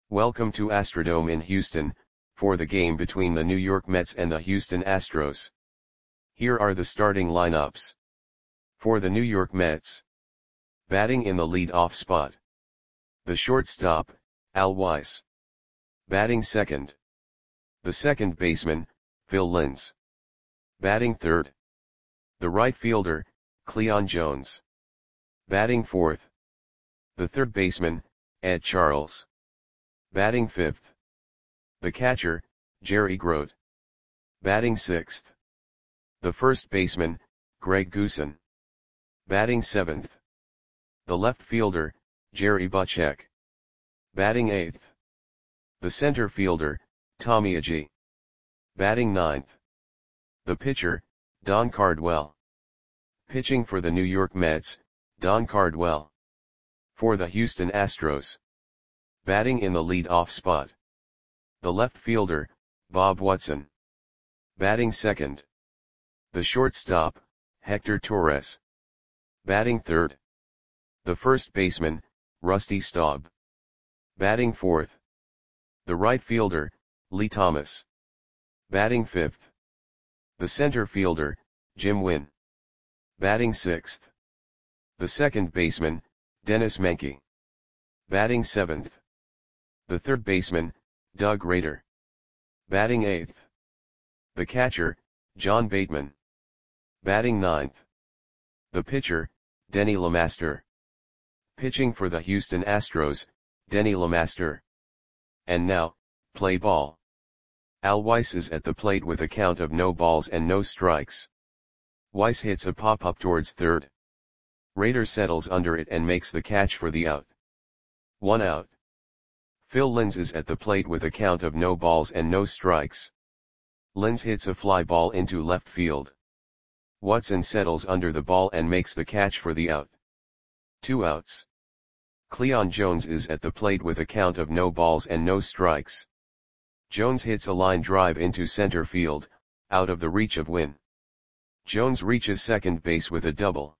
Welcome to Astrodome in Houston, for the game between the New York Mets and the Houston Astros. Here are the starting lineups. For the New York Mets. Batting in the lead-off spot. The shortstop, Al Weiss. Batting second. The second baseman, Phil Linz. Batting third. The right fielder, Cleon Jones. Batting fourth. The third baseman, Ed Charles. Batting fifth. The catcher, Jerry Grote. Batting sixth. The first baseman, Greg Goosen. Batting seventh. The left fielder, Jerry Butchek. Batting eighth. The center fielder, Tommy Agee. Batting ninth. The pitcher, Don Cardwell. Pitching for the New York Mets, Don Cardwell. For the Houston Astros. Batting in the lead-off spot. The left fielder, Bob Watson. Batting second. The shortstop, Hector Torres. Batting third. The first baseman, Rusty Staub. Batting fourth. The right fielder, Lee Thomas. Batting fifth. The center fielder, Jim Wynn. Batting sixth. The second baseman, Dennis Menke. Batting seventh. The third baseman, Doug Rader. Batting eighth. The catcher, John Bateman. Batting ninth. The pitcher, Denny LeMaster. Pitching for the Houston Astros, Denny LeMaster. And now, play ball. Al Weiss is at the plate with a count of no balls and no strikes. Weiss hits a pop-up towards third. Rader settles under it and makes the catch for the out. 1 out. Phil Linz is at the plate with a count of no balls and no strikes. Linz hits a fly ball into left field. Watson settles under the ball and makes the catch for the out. 2 outs. Cleon Jones is at the plate with a count of no balls and no strikes. Jones hits a line drive into center field, out of the reach of Wynn. Jones reaches second base with a double.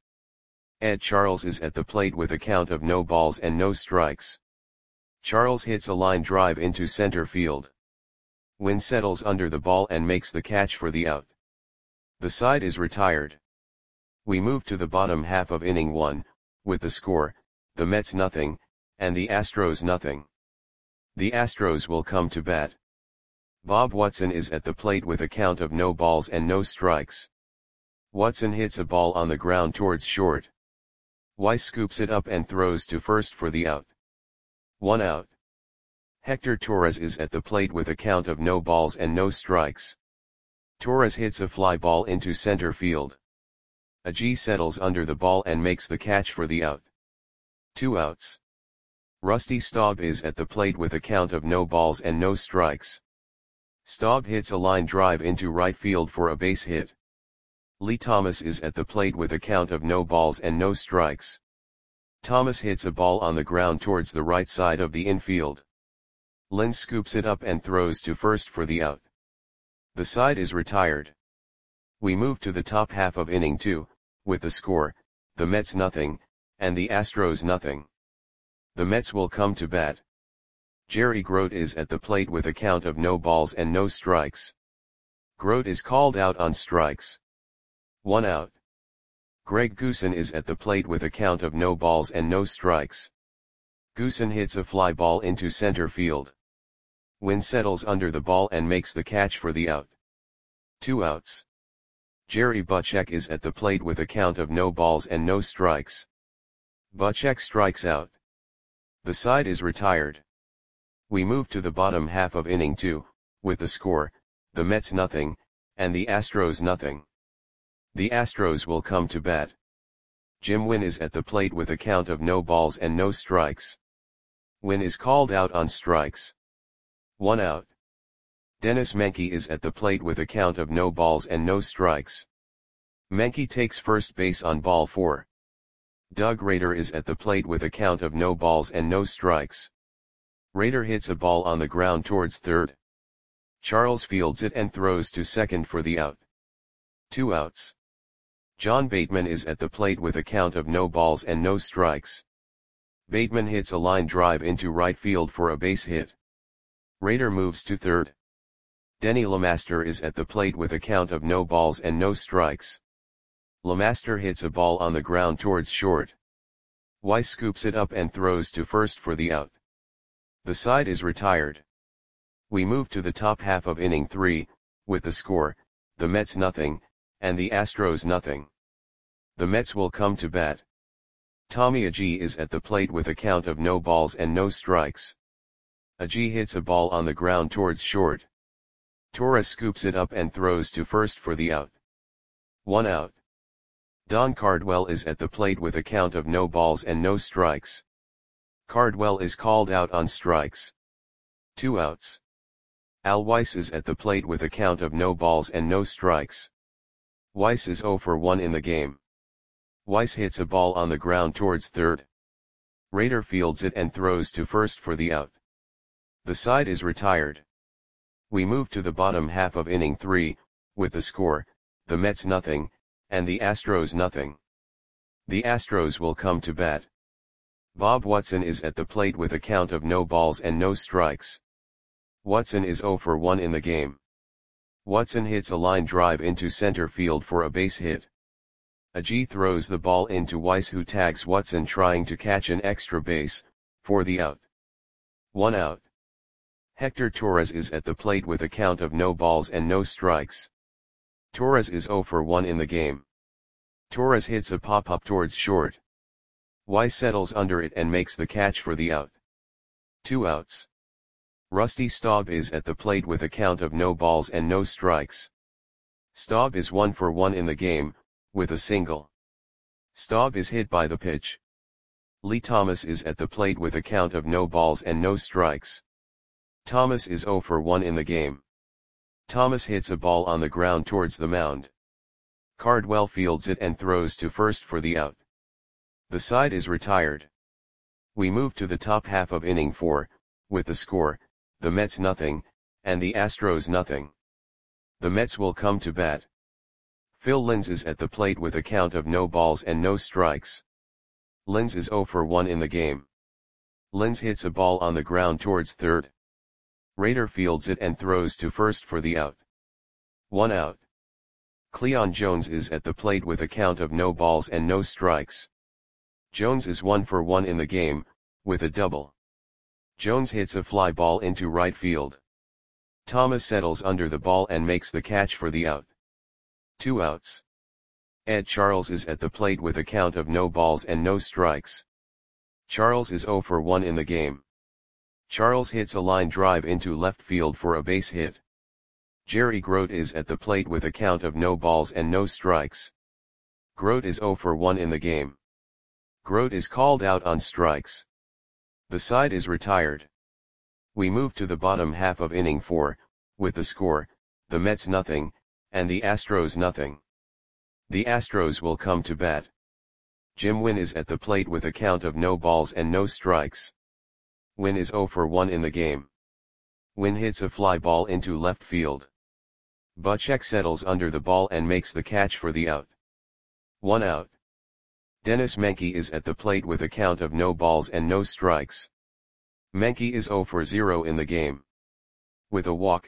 Ed Charles is at the plate with a count of no balls and no strikes. Charles hits a line drive into center field. Wynn settles under the ball and makes the catch for the out. The side is retired. We move to the bottom half of inning 1, with the score, the Mets nothing, and the Astros nothing. The Astros will come to bat. Bob Watson is at the plate with a count of no balls and no strikes. Watson hits a ball on the ground towards short. Weiss scoops it up and throws to first for the out. 1 out. Hector Torres is at the plate with a count of no balls and no strikes. Torres hits a fly ball into center field. Agee settles under the ball and makes the catch for the out. 2 outs. Rusty Staub is at the plate with a count of no balls and no strikes. Staub hits a line drive into right field for a base hit. Lee Thomas is at the plate with a count of no balls and no strikes. Thomas hits a ball on the ground towards the right side of the infield. Linz scoops it up and throws to first for the out. The side is retired. We move to the top half of inning 2, with the score, the Mets nothing, and the Astros nothing. The Mets will come to bat. Jerry Grote is at the plate with a count of no balls and no strikes. Grote is called out on strikes. 1 out. Greg Goosen is at the plate with a count of no balls and no strikes. Goosen hits a fly ball into center field. Wynn settles under the ball and makes the catch for the out. 2 outs. Jerry Butchek is at the plate with a count of no balls and no strikes. Butchek strikes out. The side is retired. We move to the bottom half of inning 2, with the score, the Mets nothing, and the Astros nothing. The Astros will come to bat. Jim Wynn is at the plate with a count of no balls and no strikes. Wynn is called out on strikes. 1 out. Dennis Menke is at the plate with a count of no balls and no strikes. Menke takes first base on ball 4. Doug Rader is at the plate with a count of no balls and no strikes. Rader hits a ball on the ground towards third. Charles fields it and throws to second for the out. 2 outs. John Bateman is at the plate with a count of no balls and no strikes. Bateman hits a line drive into right field for a base hit. Rader moves to third. Denny LeMaster is at the plate with a count of no balls and no strikes. LeMaster hits a ball on the ground towards short. Weiss scoops it up and throws to first for the out. The side is retired. We move to the top half of inning 3, with the score, the Mets nothing, and the Astros nothing. The Mets will come to bat. Tommy Agee is at the plate with a count of no balls and no strikes. Agee hits a ball on the ground towards short. Torres scoops it up and throws to first for the out. 1 out. Don Cardwell is at the plate with a count of no balls and no strikes. Cardwell is called out on strikes. 2 outs. Al Weiss is at the plate with a count of no balls and no strikes. Weiss is 0 for 1 in the game. Weiss hits a ball on the ground towards third. Rader fields it and throws to first for the out. The side is retired. We move to the bottom half of inning 3, with the score, the Mets nothing, and the Astros nothing. The Astros will come to bat. Bob Watson is at the plate with a count of no balls and no strikes. Watson is 0 for 1 in the game. Watson hits a line drive into center field for a base hit. Agee throws the ball into Weiss, who tags Watson trying to catch an extra base, for the out. 1 out. Hector Torres is at the plate with a count of no balls and no strikes. Torres is 0 for 1 in the game. Torres hits a pop-up towards short. Weiss settles under it and makes the catch for the out. 2 outs. Rusty Staub is at the plate with a count of no balls and no strikes. Staub is 1 for 1 in the game, with a single. Staub is hit by the pitch. Lee Thomas is at the plate with a count of no balls and no strikes. Thomas is 0 for 1 in the game. Thomas hits a ball on the ground towards the mound. Cardwell fields it and throws to first for the out. The side is retired. We move to the top half of inning 4, with the score, the Mets nothing, and the Astros nothing. The Mets will come to bat. Phil Linz is at the plate with a count of no balls and no strikes. Linz is 0 for 1 in the game. Linz hits a ball on the ground towards third. Rader fields it and throws to first for the out. 1 out. Cleon Jones is at the plate with a count of no balls and no strikes. Jones is 1 for 1 in the game, with a double. Jones hits a fly ball into right field. Thomas settles under the ball and makes the catch for the out. 2 outs. Ed Charles is at the plate with a count of no balls and no strikes. Charles is 0 for 1 in the game. Charles hits a line drive into left field for a base hit. Jerry Grote is at the plate with a count of no balls and no strikes. Grote is 0 for 1 in the game. Grote is called out on strikes. The side is retired. We move to the bottom half of inning 4, with the score, the Mets nothing, and the Astros nothing. The Astros will come to bat. Jim Wynn is at the plate with a count of no balls and no strikes. Wynn is 0 for 1 in the game. Wynn hits a fly ball into left field. Buchek settles under the ball and makes the catch for the out. 1 out. Dennis Menke is at the plate with a count of no balls and no strikes. Menke is 0 for 0 in the game. With a walk.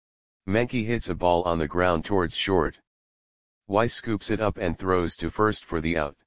Menke hits a ball on the ground towards short. Weiss scoops it up and throws to first for the out.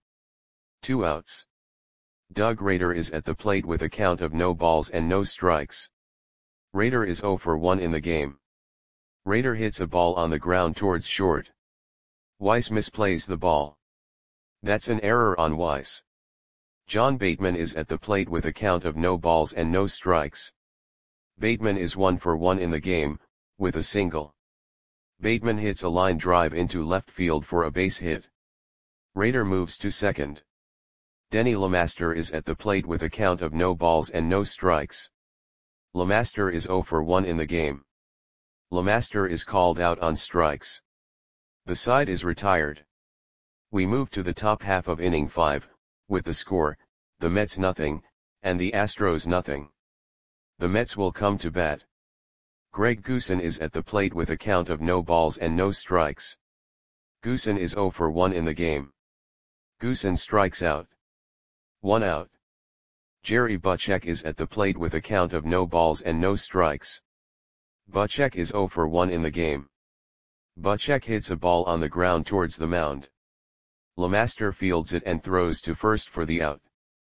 2 outs. Doug Rader is at the plate with a count of no balls and no strikes. Rader is 0 for 1 in the game. Rader hits a ball on the ground towards short. Weiss misplays the ball. That's an error on Weiss. John Bateman is at the plate with a count of no balls and no strikes. Bateman is 1 for 1 in the game, with a single. Bateman hits a line drive into left field for a base hit. Rader moves to second. Denny LeMaster is at the plate with a count of no balls and no strikes. LeMaster is 0 for 1 in the game. LeMaster is called out on strikes. The side is retired. We move to the top half of inning 5, with the score, the Mets nothing, and the Astros nothing. The Mets will come to bat. Greg Goosen is at the plate with a count of no balls and no strikes. Goosen is 0 for 1 in the game. Goosen strikes out. 1 out. Jerry Butchek is at the plate with a count of no balls and no strikes. Butchek is 0 for 1 in the game. Butchek hits a ball on the ground towards the mound. LeMaster fields it and throws to first for the out.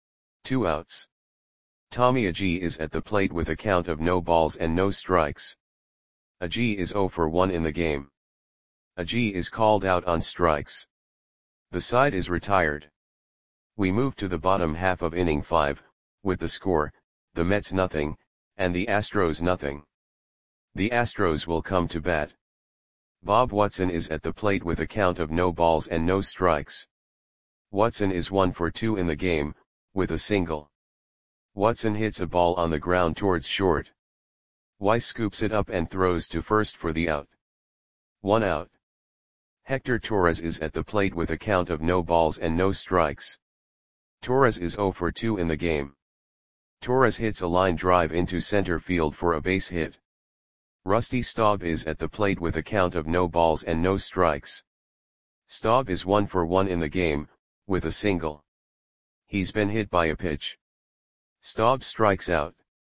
2 outs. Tommy Agee is at the plate with a count of no balls and no strikes. Agee is 0 for 1 in the game. Agee is called out on strikes. The side is retired. We move to the bottom half of inning 5, with the score, the Mets nothing, and the Astros nothing. The Astros will come to bat. Bob Watson is at the plate with a count of no balls and no strikes. Watson is 1 for 2 in the game, with a single. Watson hits a ball on the ground towards short. Weiss scoops it up and throws to first for the out. 1 out. Hector Torres is at the plate with a count of no balls and no strikes. Torres is 0 for 2 in the game. Torres hits a line drive into center field for a base hit. Rusty Staub is at the plate with a count of no balls and no strikes. Staub is 1 for 1 in the game, with a single. He's been hit by a pitch. Staub strikes out.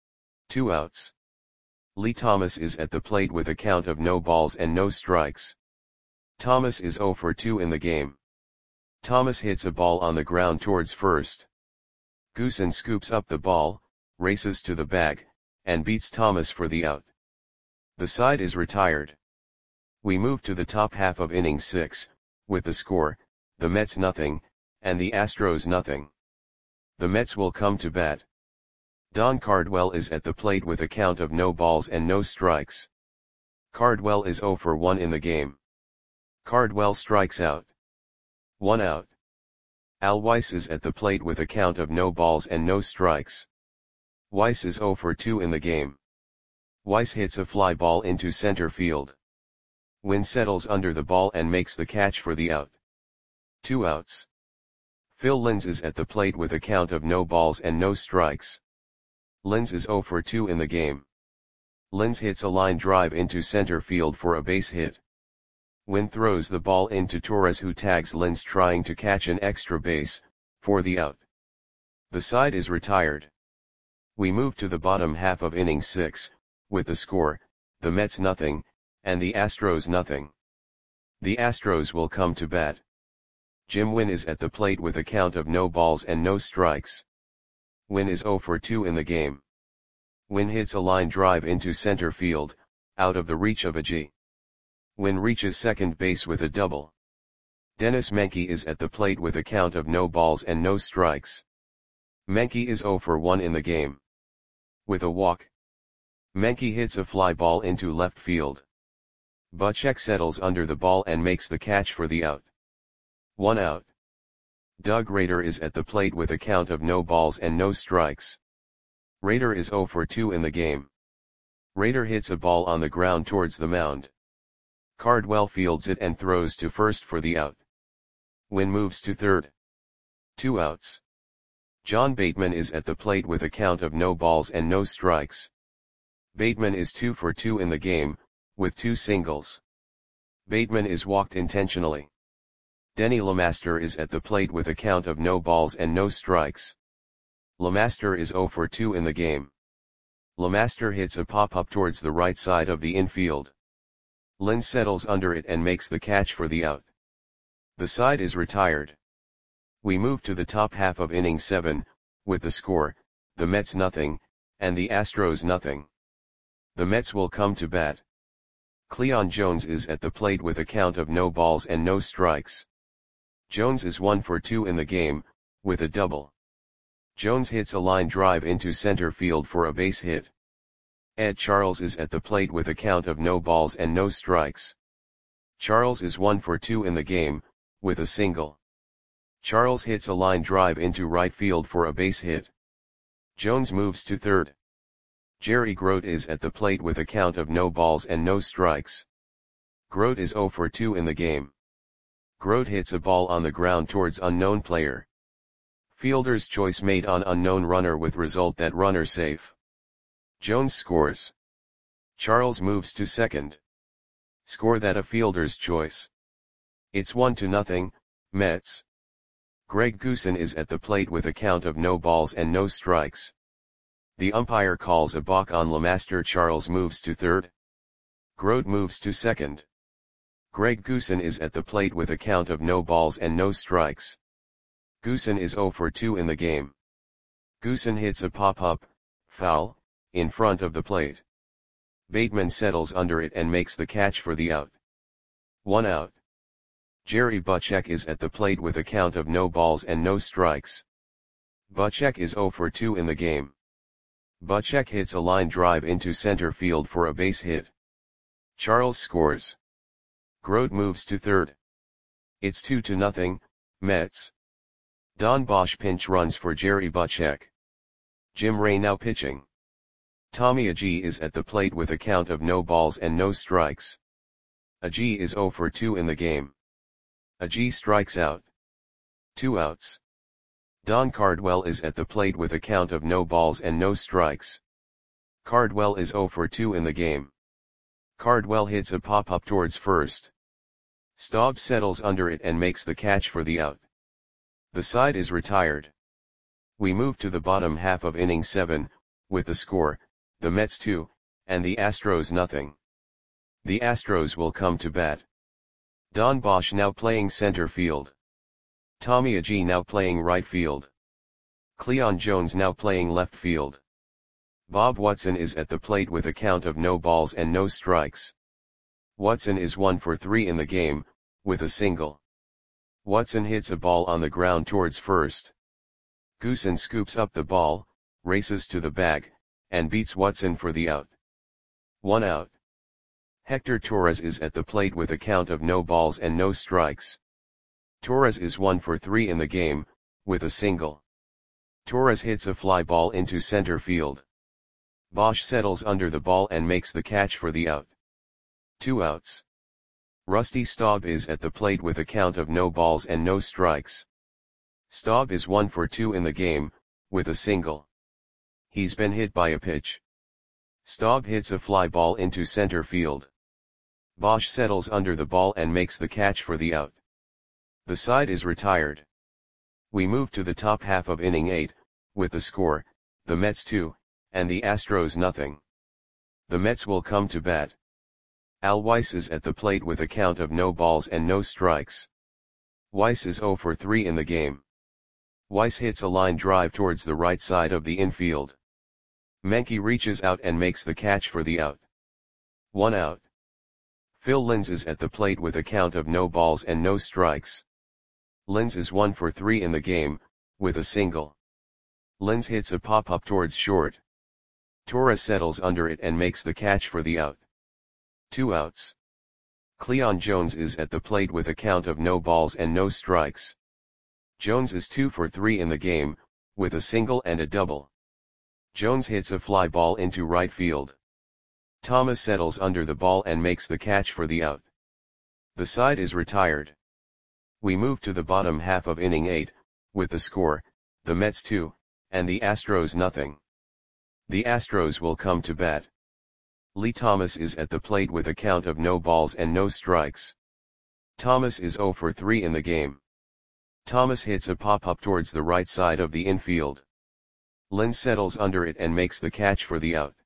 2 outs. Lee Thomas is at the plate with a count of no balls and no strikes. Thomas is 0 for 2 in the game. Thomas hits a ball on the ground towards first. Goosen scoops up the ball, races to the bag, and beats Thomas for the out. The side is retired. We move to the top half of inning 6, with the score, the Mets nothing, and the Astros nothing. The Mets will come to bat. Don Cardwell is at the plate with a count of no balls and no strikes. Cardwell is 0 for 1 in the game. Cardwell strikes out. 1 out. Al Weiss is at the plate with a count of no balls and no strikes. Weiss is 0 for 2 in the game. Weiss hits a fly ball into center field. Wynn settles under the ball and makes the catch for the out. 2 outs. Phil Linz is at the plate with a count of no balls and no strikes. Linz is 0 for 2 in the game. Linz hits a line drive into center field for a base hit. Wynn throws the ball into Torres, who tags Linz trying to catch an extra base, for the out. The side is retired. We move to the bottom half of inning 6, with the score, the Mets nothing, and the Astros nothing. The Astros will come to bat. Jim Wynn is at the plate with a count of no balls and no strikes. Wynn is 0 for 2 in the game. Wynn hits a line drive into center field, out of the reach of Agee. Wynn reaches second base with a double. Dennis Menke is at the plate with a count of no balls and no strikes. Menke is 0 for 1 in the game. With a walk, Menke hits a fly ball into left field. Butchek settles under the ball and makes the catch for the out. 1 out. Doug Rader is at the plate with a count of no balls and no strikes. Rader is 0 for 2 in the game. Rader hits a ball on the ground towards the mound. Cardwell fields it and throws to first for the out. Wynn moves to third. 2 outs. John Bateman is at the plate with a count of no balls and no strikes. Bateman is 2 for 2 in the game, with 2 singles. Bateman is walked intentionally. Denny LeMaster is at the plate with a count of no balls and no strikes. LeMaster is 0 for 2 in the game. LeMaster hits a pop-up towards the right side of the infield. Linz settles under it and makes the catch for the out. The side is retired. We move to the top half of inning 7, with the score, the Mets nothing, and the Astros nothing. The Mets will come to bat. Cleon Jones is at the plate with a count of no balls and no strikes. Jones is 1 for 2 in the game, with a double. Jones hits a line drive into center field for a base hit. Ed Charles is at the plate with a count of no balls and no strikes. Charles is 1 for 2 in the game, with a single. Charles hits a line drive into right field for a base hit. Jones moves to third. Jerry Grote is at the plate with a count of no balls and no strikes. Grote is 0 for 2 in the game. Grote hits a ball on the ground towards unknown player. Fielder's choice made on unknown runner with result that runner safe. Jones scores. Charles moves to second. Score that a fielder's choice. It's 1-0, Mets. Greg Goosen is at the plate with a count of no balls and no strikes. The umpire calls a balk on Lemaster. Charles moves to third. Grote moves to second. Greg Goosen is at the plate with a count of no balls and no strikes. Goosen is 0 for 2 in the game. Goosen hits a pop-up, foul, in front of the plate. Bateman settles under it and makes the catch for the out. 1 out. Jerry Butchek is at the plate with a count of no balls and no strikes. Butchek is 0 for 2 in the game. Butchek hits a line drive into center field for a base hit. Charles scores. Grote moves to third. It's 2-0, Mets. Don Bosch pinch runs for Jerry Butchek. Jim Ray now pitching. Tommy Agee is at the plate with a count of no balls and no strikes. Agee is 0 for 2 in the game. Agee strikes out. 2 outs. Don Cardwell is at the plate with a count of no balls and no strikes. Cardwell is 0 for 2 in the game. Cardwell hits a pop-up towards first. Staub settles under it and makes the catch for the out. The side is retired. We move to the bottom half of inning 7, with the score, the Mets 2, and the Astros nothing. The Astros will come to bat. Don Bosch now playing center field. Tommy Agee now playing right field. Cleon Jones now playing left field. Bob Watson is at the plate with a count of no balls and no strikes. Watson is 1 for 3 in the game, with a single. Watson hits a ball on the ground towards first. Goosen scoops up the ball, races to the bag, and beats Watson for the out. 1 out. Hector Torres is at the plate with a count of no balls and no strikes. Torres is 1 for 3 in the game, with a single. Torres hits a fly ball into center field. Bosch settles under the ball and makes the catch for the out. 2 outs. Rusty Staub is at the plate with a count of no balls and no strikes. Staub is 1 for 2 in the game, with a single. He's been hit by a pitch. Staub hits a fly ball into center field. Bosch settles under the ball and makes the catch for the out. The side is retired. We move to the top half of inning 8, with the score, the Mets 2, and the Astros nothing. The Mets will come to bat. Al Weiss is at the plate with a count of no balls and no strikes. Weiss is 0 for 3 in the game. Weiss hits a line drive towards the right side of the infield. Menke reaches out and makes the catch for the out. 1 out. Phil Linz is at the plate with a count of no balls and no strikes. Linz is 1 for 3 in the game, with a single. Linz hits a pop-up towards short. Torres settles under it and makes the catch for the out. 2 outs. Cleon Jones is at the plate with a count of no balls and no strikes. Jones is 2 for 3 in the game, with a single and a double. Jones hits a fly ball into right field. Thomas settles under the ball and makes the catch for the out. The side is retired. We move to the bottom half of inning 8, with the score, the Mets 2, and the Astros nothing. The Astros will come to bat. Lee Thomas is at the plate with a count of no balls and no strikes. Thomas is 0 for 3 in the game. Thomas hits a pop-up towards the right side of the infield. Linz settles under it and makes the catch for the out.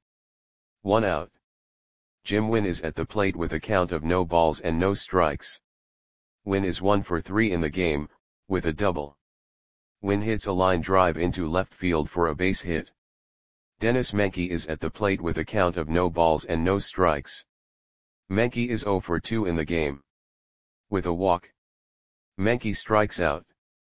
1 out. Jim Wynn is at the plate with a count of no balls and no strikes. Wynn is 1 for 3 in the game, with a double. Wynn hits a line drive into left field for a base hit. Dennis Menke is at the plate with a count of no balls and no strikes. Menke is 0 for 2 in the game. With a walk. Menke strikes out.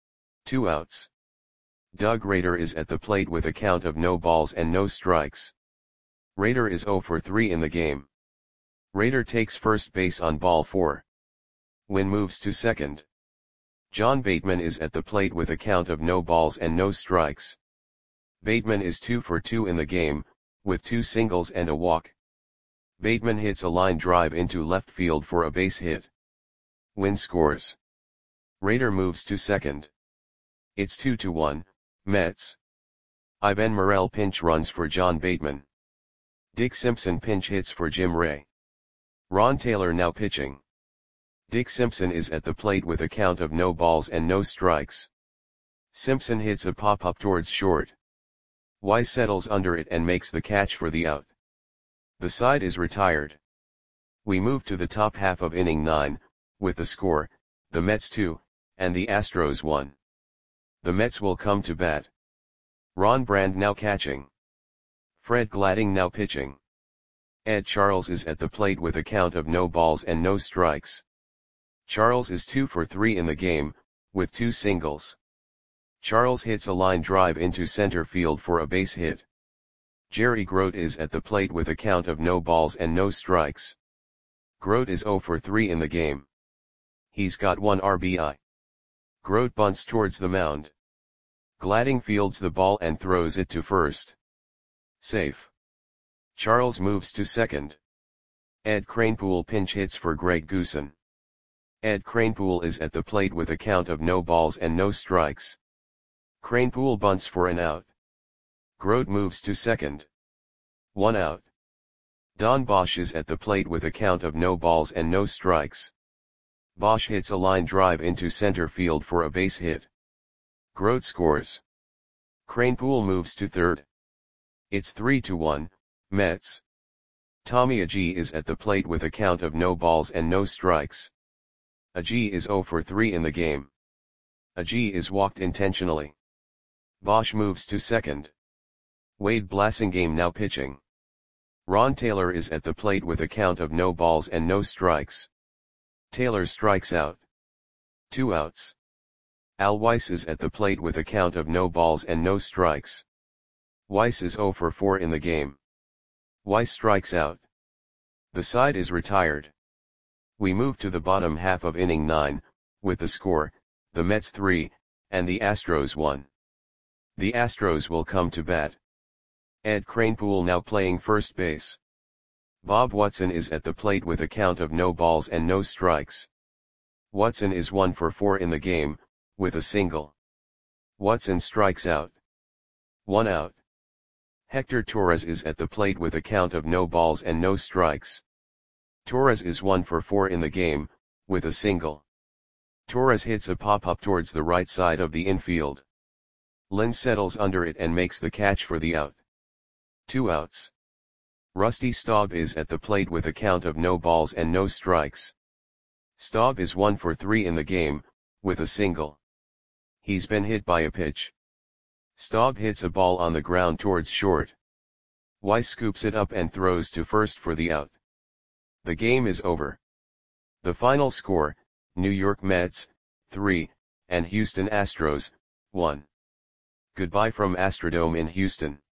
2 outs. Doug Rader is at the plate with a count of no balls and no strikes. Rader is 0 for 3 in the game. Rader takes first base on ball 4. Wynn moves to second. John Bateman is at the plate with a count of no balls and no strikes. Bateman is 2 for 2 in the game, with 2 singles and a walk. Bateman hits a line drive into left field for a base hit. Wynn scores. Rader moves to second. It's 2-1, Mets. Ivan Morel pinch runs for John Bateman. Dick Simpson pinch hits for Jim Ray. Ron Taylor now pitching. Dick Simpson is at the plate with a count of no balls and no strikes. Simpson hits a pop-up towards short. Weiss settles under it and makes the catch for the out. The side is retired. We move to the top half of inning 9, with the score, the Mets 2, and the Astros 1. The Mets will come to bat. Ron Brand now catching. Fred Gladding now pitching. Ed Charles is at the plate with a count of no balls and no strikes. Charles is 2 for 3 in the game, with 2 singles. Charles hits a line drive into center field for a base hit. Jerry Grote is at the plate with a count of no balls and no strikes. Grote is 0 for 3 in the game. He's got 1 RBI. Grote bunts towards the mound. Gladding fields the ball and throws it to first. Safe. Charles moves to second. Ed Kranepool pinch hits for Greg Goosen. Ed Kranepool is at the plate with a count of no balls and no strikes. Kranepool bunts for an out. Grote moves to second. 1 out. Don Bosch is at the plate with a count of no balls and no strikes. Bosch hits a line drive into center field for a base hit. Grote scores. Kranepool moves to third. It's 3-1, Mets. Tommy Agee is at the plate with a count of no balls and no strikes. Agee is 0 for 3 in the game. Agee is walked intentionally. Bosch moves to second. Wade Blasingame now pitching. Ron Taylor is at the plate with a count of no balls and no strikes. Taylor strikes out. 2 outs. Al Weiss is at the plate with a count of no balls and no strikes. Weiss is 0 for 4 in the game. Weiss strikes out. The side is retired. We move to the bottom half of inning 9, with the score, the Mets 3, and the Astros 1. The Astros will come to bat. Ed Kranepool now playing first base. Bob Watson is at the plate with a count of no balls and no strikes. Watson is 1 for 4 in the game, with a single. Watson strikes out. 1 out. Hector Torres is at the plate with a count of no balls and no strikes. Torres is 1 for 4 in the game, with a single. Torres hits a pop-up towards the right side of the infield. Lynn settles under it and makes the catch for the out. 2 outs. Rusty Staub is at the plate with a count of no balls and no strikes. Staub is 1 for 3 in the game, with a single. He's been hit by a pitch. Staub hits a ball on the ground towards short. Weiss scoops it up and throws to first for the out. The game is over. The final score, New York Mets, 3, and Houston Astros, 1. Goodbye from Astrodome in Houston.